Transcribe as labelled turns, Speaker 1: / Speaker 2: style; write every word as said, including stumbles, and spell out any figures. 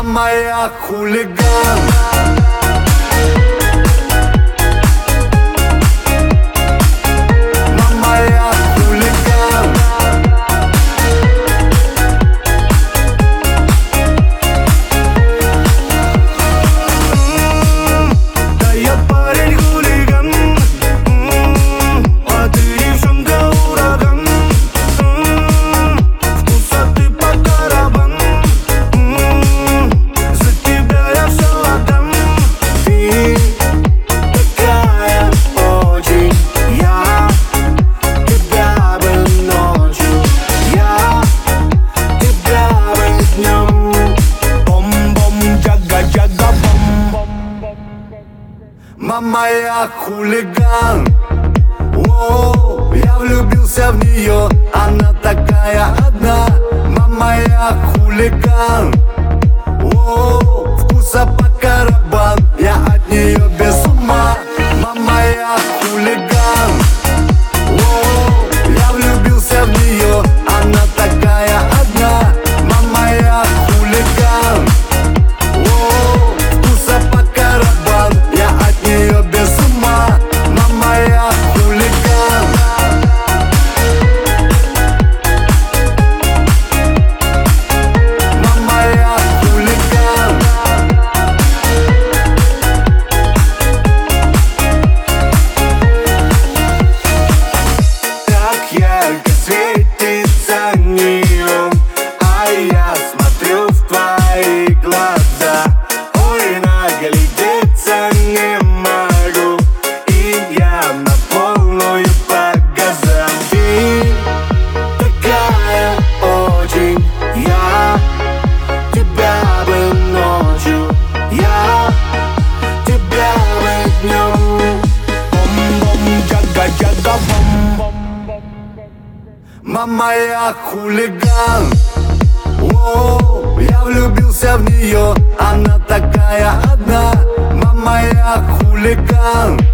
Speaker 1: Мама, я хулиган. Мама, я хулиган. Да я парень хулиган, а ты девчонка ураган. Вкусоты по тарабан, за тебя я все отдам. Ты такая очень, я тебя бы ночью, я тебя бы днем. Бом-бом, джага-джага, бом. Мама, я хулиган. О, я влюбился в нее, она такая одна. Мама, я хулиган. О, вкуса по карабан, я от нее без ума. Мама, я хулиган. О, я влюбился в нее, она такая одна. Мама, я хулиган. О, вкуса по карабан, я от нее без ума. Мама, я хулиган. Мама, я хулиган. Так ярко светится неон, а я смотрю в твои глаза. Ой, наглядеться не могу, и я на полную по газам. Ты такая очень, я тебя бы ночью, я тебя бы днем. Бом-бом, джага-джага, бом. Мама, я хулиган. О, я влюбился в нее, она такая одна. Мама, я хулиган.